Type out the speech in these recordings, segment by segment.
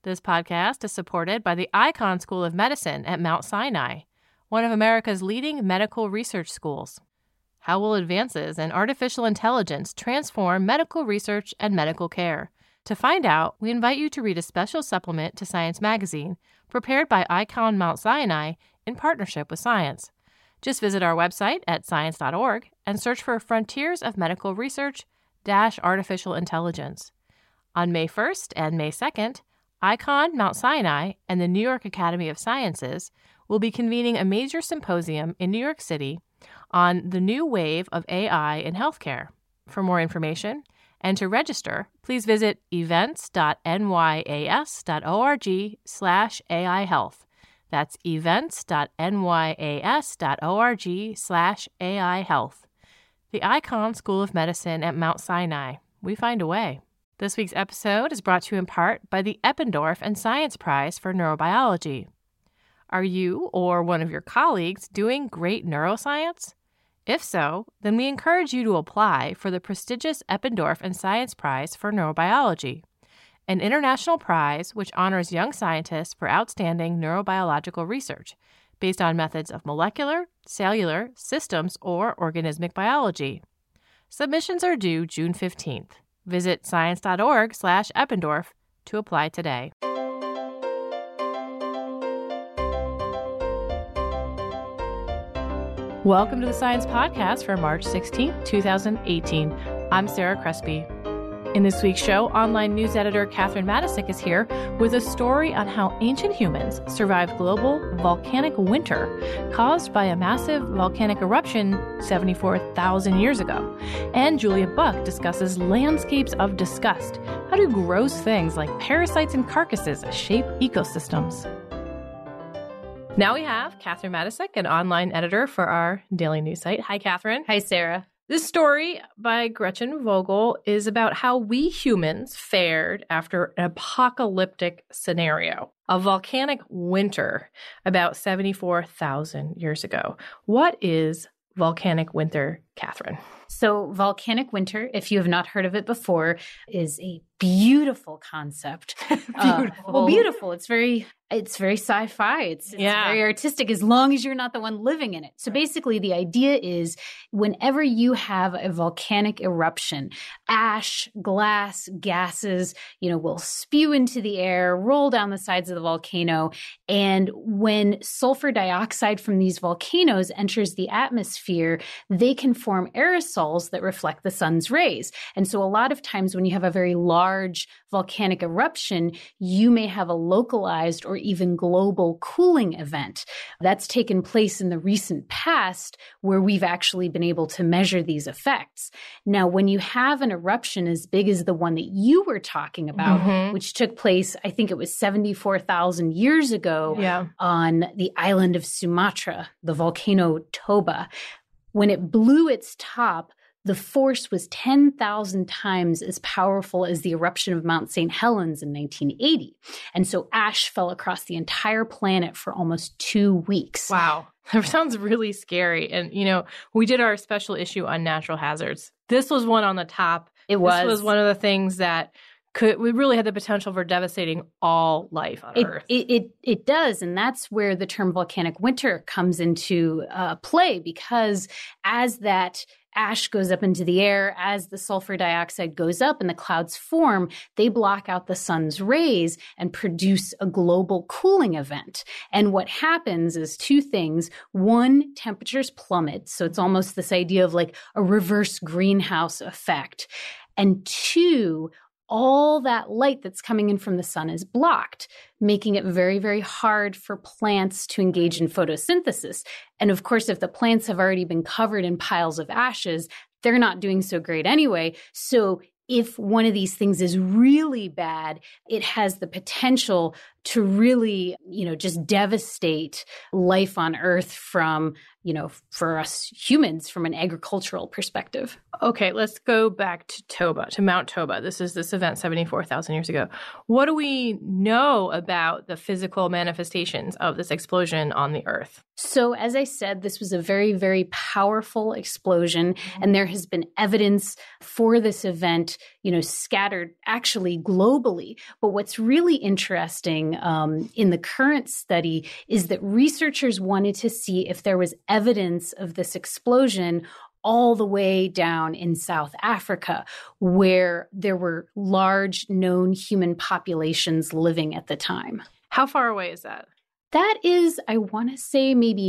This podcast is supported by the Icahn School of Medicine at Mount Sinai, one of America's leading medical research schools. How will advances in artificial intelligence transform medical research and medical care? To find out, we invite you to read a special supplement to Science Magazine, prepared by Icahn Mount Sinai in partnership with Science. Just visit our website at science.org and search for Frontiers of Medical Research - Artificial Intelligence. On May 1st and May 2nd, Icahn Mount Sinai and the New York Academy of Sciences will be convening a major symposium in New York City on the new wave of AI in healthcare. For more information and to register, please visit events.nyas.org/AI Health. That's events.nyas.org/AI Health. The Icahn School of Medicine at Mount Sinai. We find a way. This week's episode is brought to you in part by the Eppendorf and Science Prize for Neurobiology. Are you or one of your colleagues doing great neuroscience? If so, then we encourage you to apply for the prestigious Eppendorf and Science Prize for Neurobiology, an international prize which honors young scientists for outstanding neurobiological research based on methods of molecular, cellular, systems, or organismic biology. Submissions are due June 15th. Visit science.org/Eppendorf to apply today. Welcome to the Science Podcast for March 16th, 2018. I'm Sarah Crespi. In this week's show, online news editor Catherine Matisic is here with a story on how ancient humans survived global volcanic winter caused by a massive volcanic eruption 74,000 years ago. And Julia Buck discusses landscapes of disgust. How do gross things like parasites and carcasses shape ecosystems? Now we have Catherine Matisic, an online editor for our daily news site. Hi, Catherine. Hi, Sarah. This story by Gretchen Vogel is about how we humans fared after an apocalyptic scenario, a volcanic winter about 74,000 years ago. What is volcanic winter, Catherine? So volcanic winter, if you have not heard of it before, is a beautiful concept. Beautiful. It's very sci-fi. It's very artistic as long as you're not the one living in it. So basically the idea is whenever you have a volcanic eruption, ash, glass, gases, will spew into the air, roll down the sides of the volcano. And when sulfur dioxide from these volcanoes enters the atmosphere, they can form aerosols that reflect the sun's rays. And so a lot of times when you have a very large volcanic eruption, you may have a localized or even global cooling event. That's taken place in the recent past where we've actually been able to measure these effects. Now, when you have an eruption as big as the one that you were talking about, which took place, I think it was 74,000 years ago on the island of Sumatra, the volcano Toba, when it blew its top, the force was 10,000 times as powerful as the eruption of Mount St. Helens in 1980. And so ash fell across the entire planet for almost 2 weeks. Wow. That sounds really scary. And, we did our special issue on natural hazards. This was one on the top. It was. This was one of the things that we really had the potential for devastating all life on Earth. It does. And that's where the term volcanic winter comes into play, because as that ash goes up into the air, as the sulfur dioxide goes up and the clouds form, they block out the sun's rays and produce a global cooling event. And what happens is two things. One, temperatures plummet. So it's almost this idea of like a reverse greenhouse effect. And two, all that light that's coming in from the sun is blocked, making it very, very hard for plants to engage in photosynthesis. And of course, if the plants have already been covered in piles of ashes, they're not doing so great anyway. So if one of these things is really bad, it has the potential to really, just devastate life on Earth from, for us humans from an agricultural perspective. Okay, let's go back to Toba, to Mount Toba. This is this event 74,000 years ago. What do we know about the physical manifestations of this explosion on the Earth? So, as I said, this was a very, very powerful explosion, and there has been evidence for this event, scattered actually globally. But what's really interesting in the current study is that researchers wanted to see if there was evidence of this explosion all the way down in South Africa, where there were large known human populations living at the time. How far away is that? That is, I want to say, maybe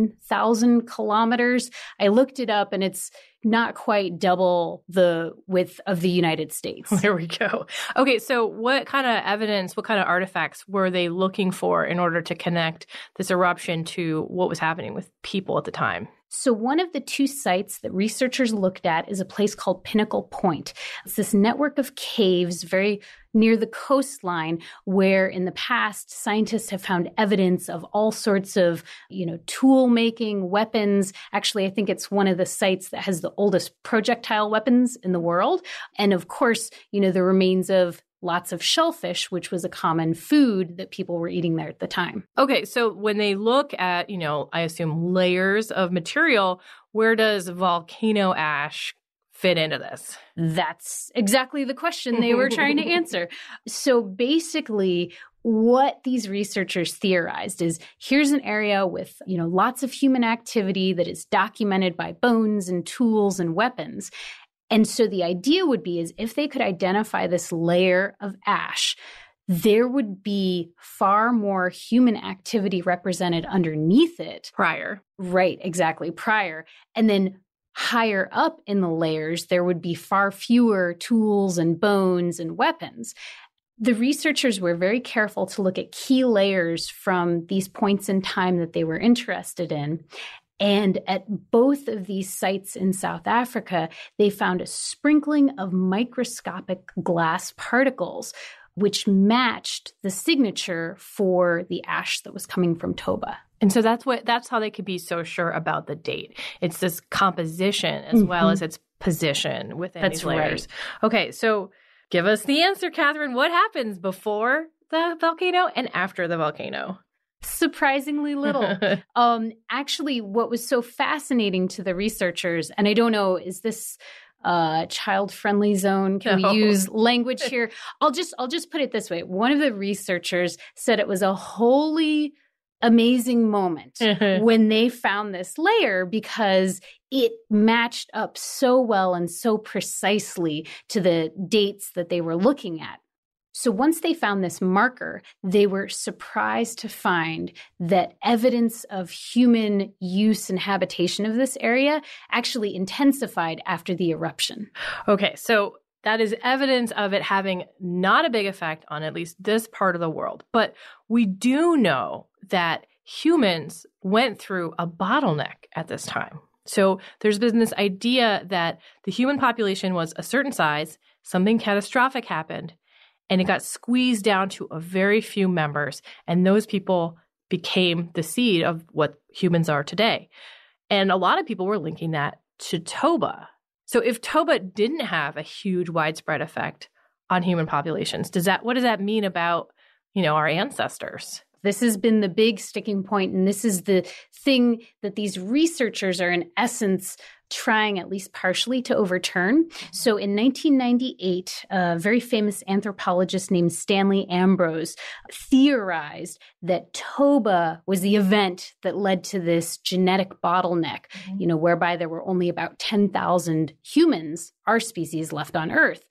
9,000 kilometers. I looked it up, and it's not quite double the width of the United States. There we go. Okay, so what kind of evidence, what kind of artifacts were they looking for in order to connect this eruption to what was happening with people at the time? So one of the two sites that researchers looked at is a place called Pinnacle Point. It's this network of caves very near the coastline where in the past scientists have found evidence of all sorts of, tool making, weapons. Actually, I think it's one of the sites that has the oldest projectile weapons in the world. And of course, the remains of lots of shellfish, which was a common food that people were eating there at the time. Okay, so when they look at, I assume layers of material, where does volcano ash fit into this? That's exactly the question they were trying to answer. So basically, what these researchers theorized is here's an area with, lots of human activity that is documented by bones and tools and weapons. And so the idea would be is if they could identify this layer of ash, there would be far more human activity represented underneath it. Prior. Right, exactly, prior. And then higher up in the layers, there would be far fewer tools and bones and weapons. The researchers were very careful to look at key layers from these points in time that they were interested in. And at both of these sites in South Africa, they found a sprinkling of microscopic glass particles, which matched the signature for the ash that was coming from Toba. And so that's how they could be so sure about the date. It's this composition as well as its position within these layers. Right. Okay, so give us the answer, Catherine. What happens before the volcano and after the volcano? Surprisingly little. Actually, what was so fascinating to the researchers, and I don't know, is this child-friendly zone? Can we use language here? I'll just put it this way. One of the researchers said it was a wholly amazing moment when they found this layer because it matched up so well and so precisely to the dates that they were looking at. So once they found this marker, they were surprised to find that evidence of human use and habitation of this area actually intensified after the eruption. Okay, so that is evidence of it having not a big effect on at least this part of the world. But we do know that humans went through a bottleneck at this time. So there's been this idea that the human population was a certain size, something catastrophic happened, and it got squeezed down to a very few members. And those people became the seed of what humans are today. And a lot of people were linking that to Toba. So if Toba didn't have a huge widespread effect on human populations, what does that mean about, our ancestors? This has been the big sticking point, and this is the thing that these researchers are in essence trying at least partially to overturn. So in 1998, a very famous anthropologist named Stanley Ambrose theorized that Toba was the event that led to this genetic bottleneck, whereby there were only about 10,000 humans, our species, left on Earth.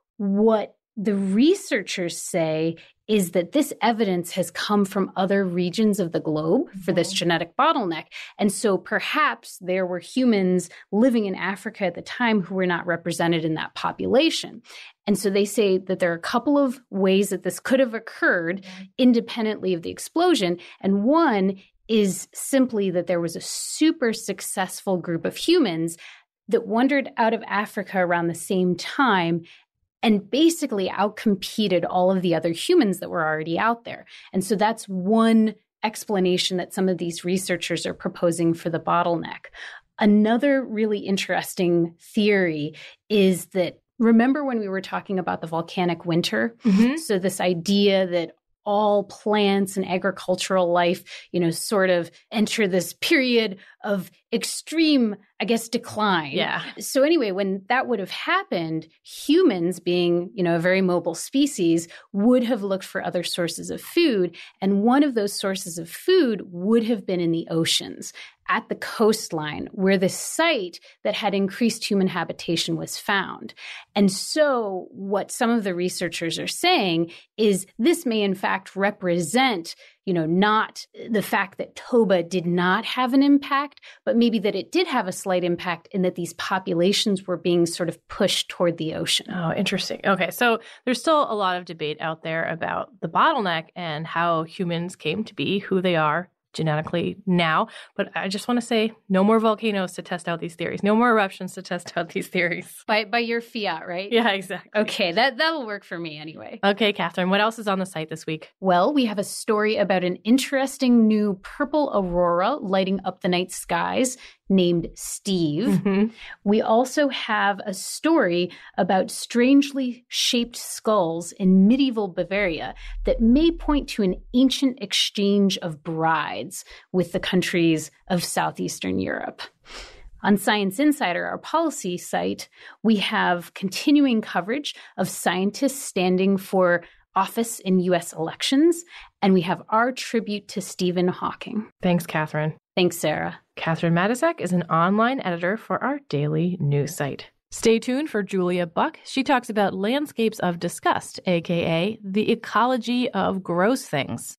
What the researchers say is that this evidence has come from other regions of the globe for this genetic bottleneck. And so perhaps there were humans living in Africa at the time who were not represented in that population. And so they say that there are a couple of ways that this could have occurred independently of the explosion. And one is simply that there was a super successful group of humans that wandered out of Africa around the same time and basically outcompeted all of the other humans that were already out there. And so that's one explanation that some of these researchers are proposing for the bottleneck. Another really interesting theory is that, remember when we were talking about the volcanic winter? Mm-hmm. So this idea that all plants and agricultural life, sort of enter this period of extreme, decline. Yeah. So anyway, when that would have happened, humans being, a very mobile species would have looked for other sources of food. And one of those sources of food would have been in the oceans, at the coastline, where the site that had increased human habitation was found. And so what some of the researchers are saying is this may in fact represent, not the fact that Toba did not have an impact, but maybe that it did have a slight impact in that these populations were being sort of pushed toward the ocean. Oh, interesting. Okay, so there's still a lot of debate out there about the bottleneck and how humans came to be who they are genetically now. But I just want to say no more volcanoes to test out these theories. No more eruptions to test out these theories. By your fiat, right? Yeah, exactly. Okay, that'll work for me anyway. Okay, Catherine, what else is on the site this week? Well, we have a story about an interesting new purple aurora lighting up the night skies named Steve. Mm-hmm. We also have a story about strangely shaped skulls in medieval Bavaria that may point to an ancient exchange of brides with the countries of southeastern Europe. On Science Insider, our policy site, we have continuing coverage of scientists standing for office in U.S. elections, and we have our tribute to Stephen Hawking. Thanks, Catherine. Thanks, Sarah. Catherine Matysek is an online editor for our daily news site. Stay tuned for Julia Buck. She talks about landscapes of disgust, aka the ecology of gross things.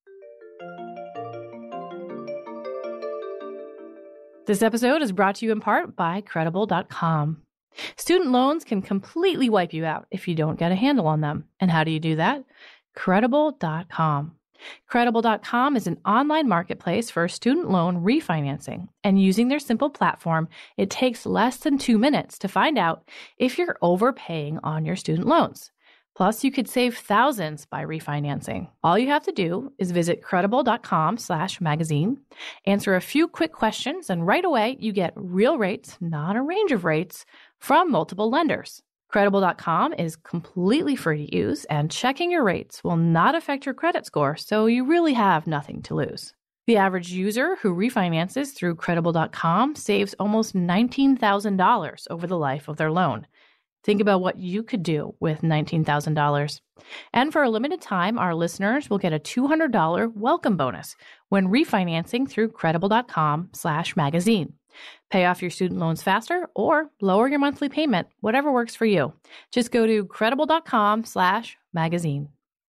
This episode is brought to you in part by Credible.com. Student loans can completely wipe you out if you don't get a handle on them. And how do you do that? Credible.com. Credible.com is an online marketplace for student loan refinancing. And using their simple platform, it takes less than 2 minutes to find out if you're overpaying on your student loans. Plus, you could save thousands by refinancing. All you have to do is visit credible.com/magazine, answer a few quick questions, and right away you get real rates, not a range of rates, from multiple lenders. Credible.com is completely free to use, and checking your rates will not affect your credit score, so you really have nothing to lose. The average user who refinances through Credible.com saves almost $19,000 over the life of their loan. Think about what you could do with $19,000. And for a limited time, our listeners will get a $200 welcome bonus when refinancing through Credible.com/magazine. Pay off your student loans faster or lower your monthly payment, whatever works for you. Just go to Credible.com/magazine.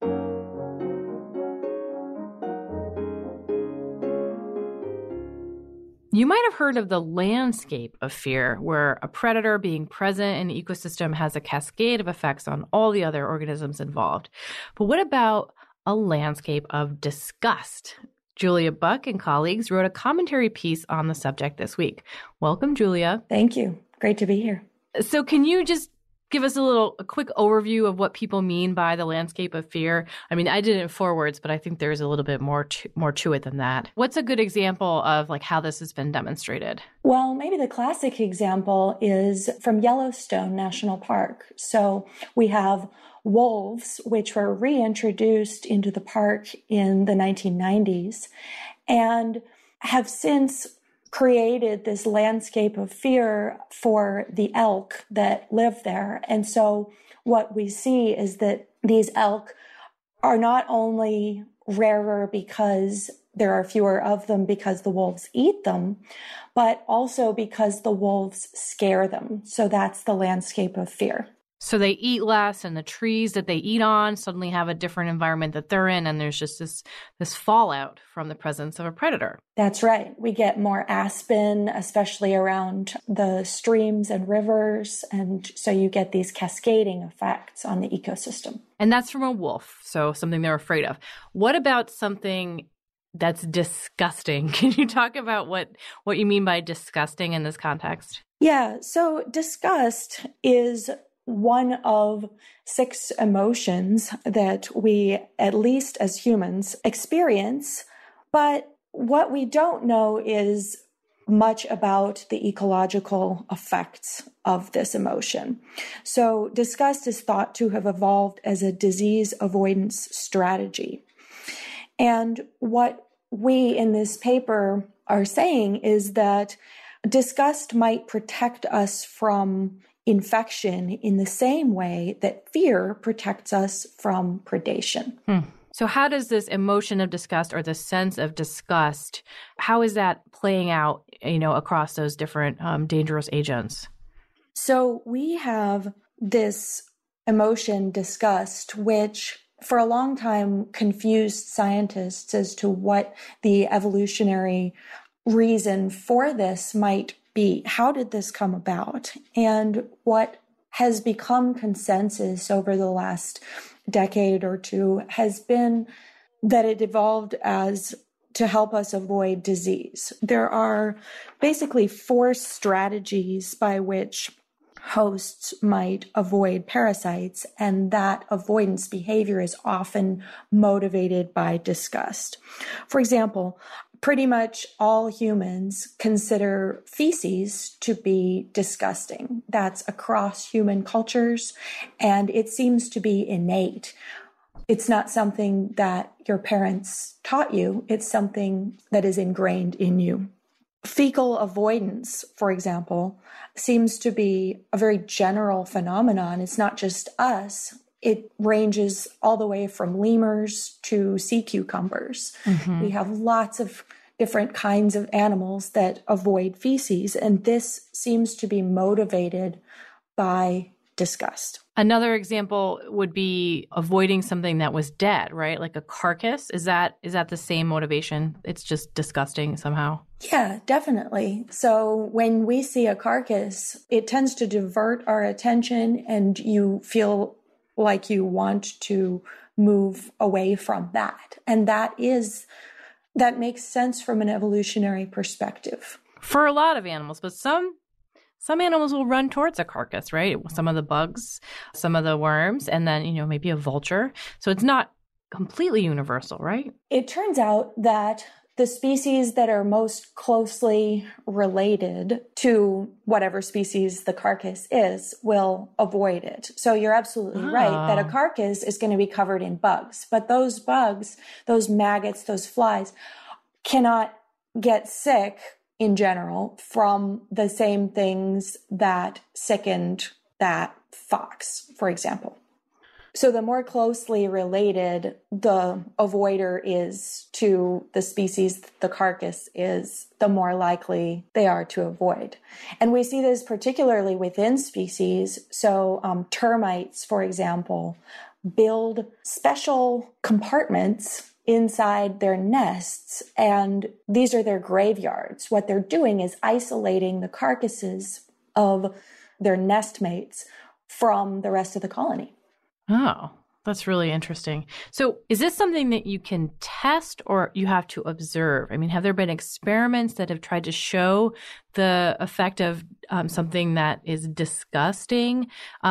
You might have heard of the landscape of fear, where a predator being present in the ecosystem has a cascade of effects on all the other organisms involved. But what about a landscape of disgust? Julia Buck and colleagues wrote a commentary piece on the subject this week. Welcome, Julia. Thank you. Great to be here. So can you just give us a quick overview of what people mean by the landscape of fear? I mean, I did it in 4 words, but I think there's a little bit more to it than that. What's a good example of how this has been demonstrated? Well, maybe the classic example is from Yellowstone National Park. So we have wolves, which were reintroduced into the park in the 1990s and have since created this landscape of fear for the elk that live there. And so what we see is that these elk are not only rarer because there are fewer of them because the wolves eat them, but also because the wolves scare them. So that's the landscape of fear. So they eat less, and the trees that they eat on suddenly have a different environment that they're in, and there's just this fallout from the presence of a predator. That's right. We get more aspen, especially around the streams and rivers, and so you get these cascading effects on the ecosystem. And that's from a wolf, so something they're afraid of. What about something that's disgusting? Can you talk about what you mean by disgusting in this context? Yeah, so disgust is one of 6 emotions that we, at least as humans, experience. But what we don't know is much about the ecological effects of this emotion. So disgust is thought to have evolved as a disease avoidance strategy. And what we in this paper are saying is that disgust might protect us from infection in the same way that fear protects us from predation. So how does this emotion of disgust or the sense of disgust, how is that playing out, across those different dangerous agents? So we have this emotion, disgust, which for a long time confused scientists as to what the evolutionary reason for this might be. How did this come about? And what has become consensus over the last decade or two has been that it evolved as to help us avoid disease. There are basically 4 strategies by which hosts might avoid parasites, and that avoidance behavior is often motivated by disgust. For example, pretty much all humans consider feces to be disgusting. That's across human cultures, and it seems to be innate. It's not something that your parents taught you. It's something that is ingrained in you. Fecal avoidance, for example, seems to be a very general phenomenon. It's not just us. It ranges all the way from lemurs to sea cucumbers. Mm-hmm. We have lots of different kinds of animals that avoid feces, and this seems to be motivated by disgust. Another example would be avoiding something that was dead, right? Like a carcass. Is that the same motivation? It's just disgusting somehow. Yeah, definitely. So when we see a carcass, it tends to divert our attention, and you feel like you want to move away from that. And that makes sense from an evolutionary perspective. For a lot of animals, but some animals will run towards a carcass, right? Some of the bugs, some of the worms, and then, maybe a vulture. So it's not completely universal, right? It turns out that the species that are most closely related to whatever species the carcass is will avoid it. So you're absolutely right that a carcass is going to be covered in bugs. But those bugs, those maggots, those flies, cannot get sick in general from the same things that sickened that fox, for example. So the more closely related the avoider is to the species the carcass is, the more likely they are to avoid. And we see this particularly within species. So termites, for example, build special compartments inside their nests, and these are their graveyards. What they're doing is isolating the carcasses of their nest mates from the rest of the colony. Oh, that's really interesting. So is this something that you can test or you have to observe? I mean, have there been experiments that have tried to show the effect of something that is disgusting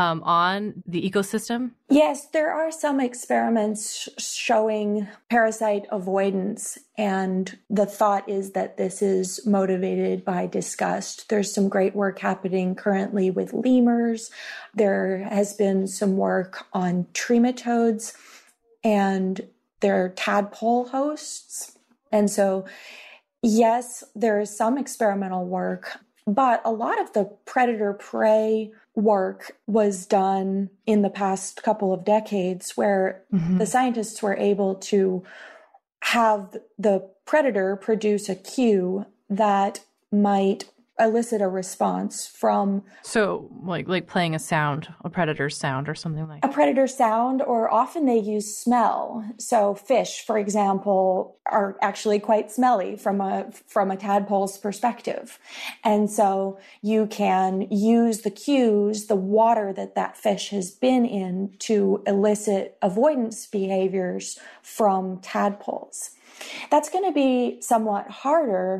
on the ecosystem? Yes, there are some experiments showing parasite avoidance, and the thought is that this is motivated by disgust. There's some great work happening currently with lemurs. There has been some work on trematodes and their tadpole hosts. And so, yes, there is some experimental work, but a lot of the predator-prey work was done in the past couple of decades where the scientists were able to have the predator produce a cue that might elicit a response from... So like playing a predator's sound or something like that? A predator's sound, or often they use smell. So fish, for example, are actually quite smelly from a tadpole's perspective. And so you can use the cues, the water that fish has been in, to elicit avoidance behaviors from tadpoles. That's going to be somewhat harder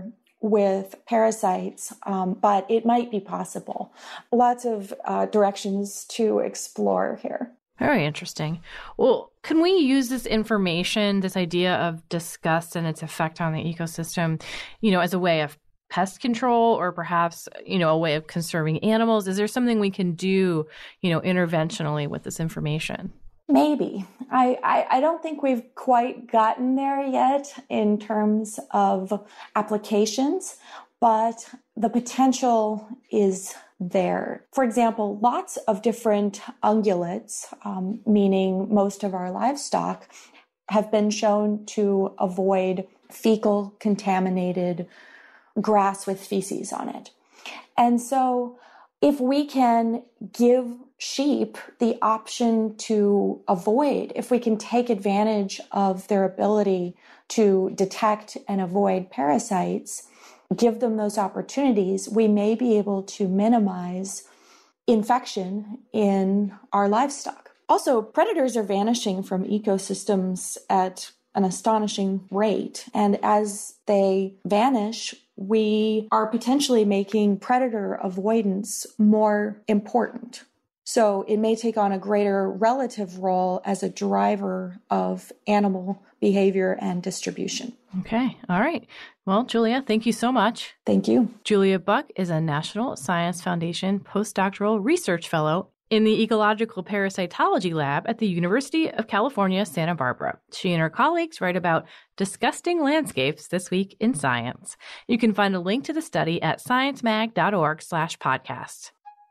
with parasites, but it might be possible. Lots of directions to explore here. Very interesting. Well, can we use this information, this idea of disgust and its effect on the ecosystem, as a way of pest control or perhaps, a way of conserving animals? Is there something we can do, interventionally with this information? Maybe. I don't think we've quite gotten there yet in terms of applications, but the potential is there. For example, lots of different ungulates, meaning most of our livestock, have been shown to avoid fecal contaminated grass with feces on it. And so if we can give sheep the option to avoid, if we can take advantage of their ability to detect and avoid parasites, give them those opportunities, we may be able to minimize infection in our livestock. Also, predators are vanishing from ecosystems at an astonishing rate. And as they vanish, we are potentially making predator avoidance more important. So it may take on a greater relative role as a driver of animal behavior and distribution. Okay. All right. Well, Julia, thank you so much. Thank you. Julia Buck is a National Science Foundation postdoctoral research fellow in the Ecological Parasitology Lab at the University of California, Santa Barbara. She and her colleagues write about disgusting landscapes this week in science. You can find a link to the study at sciencemag.org/podcast.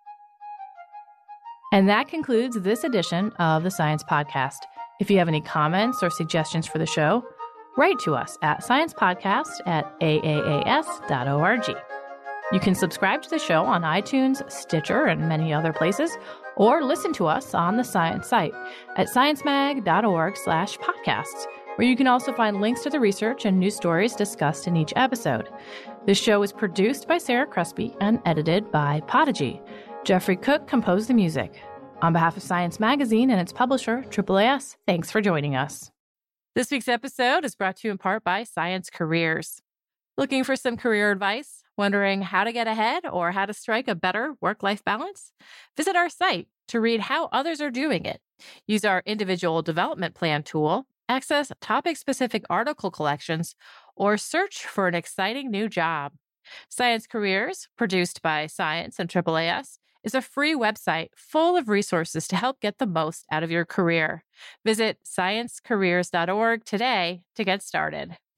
And that concludes this edition of the Science Podcast. If you have any comments or suggestions for the show, write to us at sciencepodcast@aaas.org. You can subscribe to the show on iTunes, Stitcher, and many other places, or listen to us on the Science site at sciencemag.org/podcasts, where you can also find links to the research and news stories discussed in each episode. This show is produced by Sarah Crespi and edited by Podigy. Jeffrey Cook composed the music. On behalf of Science Magazine and its publisher, AAAS, thanks for joining us. This week's episode is brought to you in part by Science Careers. Looking for some career advice? Wondering how to get ahead or how to strike a better work-life balance? Visit our site to read how others are doing it. Use our individual development plan tool, access topic-specific article collections, or search for an exciting new job. Science Careers, produced by Science and AAAS, is a free website full of resources to help get the most out of your career. Visit sciencecareers.org today to get started.